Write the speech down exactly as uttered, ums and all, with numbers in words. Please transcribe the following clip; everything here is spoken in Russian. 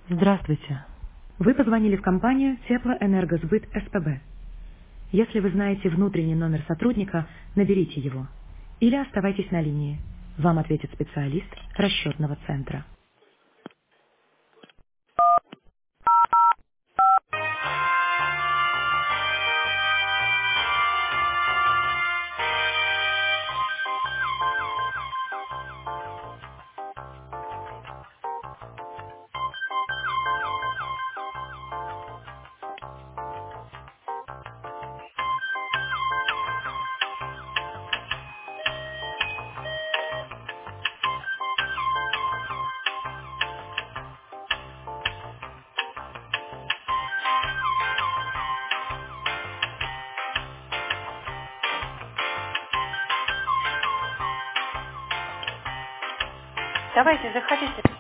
Здравствуйте. Вы позвонили в компанию Теплоэнергосбыт СПБ. Если вы знаете внутренний номер сотрудника, наберите его. Или оставайтесь на линии. Вам ответит специалист расчетного центра. Давайте, заходите.